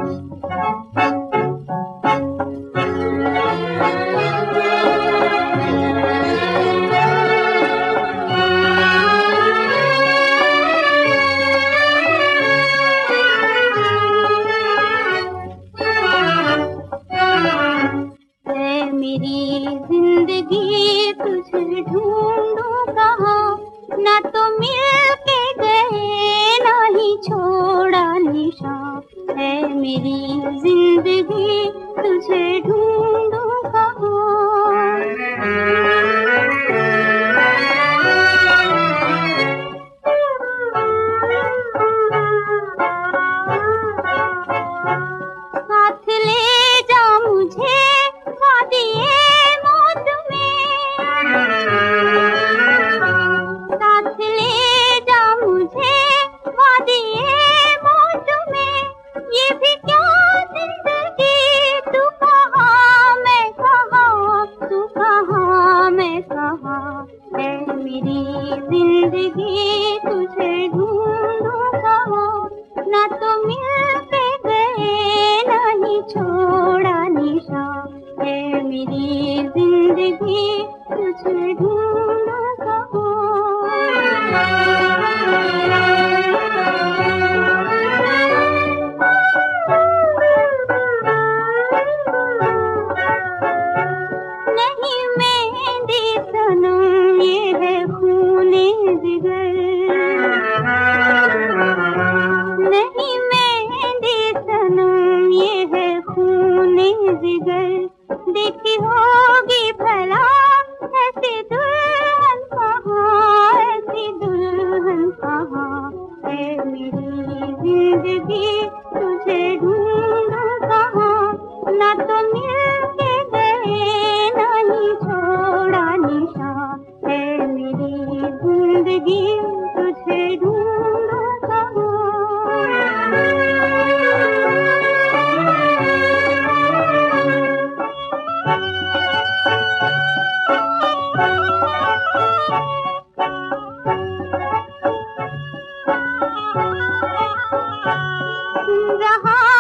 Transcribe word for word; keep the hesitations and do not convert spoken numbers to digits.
मेरी जिंदगी तुझे ढूंढूं कहाँ, ना तो मिल के गए ना ही छोड़ा निशान। है मेरी जिंदगी तुझे ढूंढूं कहाँ। साथ ले जा मुझे वादिए मौत में, साथ ले जा मुझे वादिए मौत में। ये भी क्या जिंदगी, तू कहाँ मैं कहाँ, तू कहाँ मैं कहाँ। है मेरी जिंदगी तुझे ढूंढूं कहाँ, ना तो मिल के गए नहीं छोड़ा निशान। है मेरी जिंदगी तुझे ढूंढूं कहाँ। नहीं मेहंदी सनम ये है खूने जिगर, नहीं मेहंदी सनम ये है खूने जिगर। देखी होगी भला ऐसी दुल्हन कहाँ, ऐसी दुल्हन कहाँ। है मेरी जिंदगी तुझे ढूंढूं कहाँ, ना तो मिल के गए नहीं छोड़ा निशान। है मेरी जिंदगी तुझे ढूंढूं कहाँ। रहा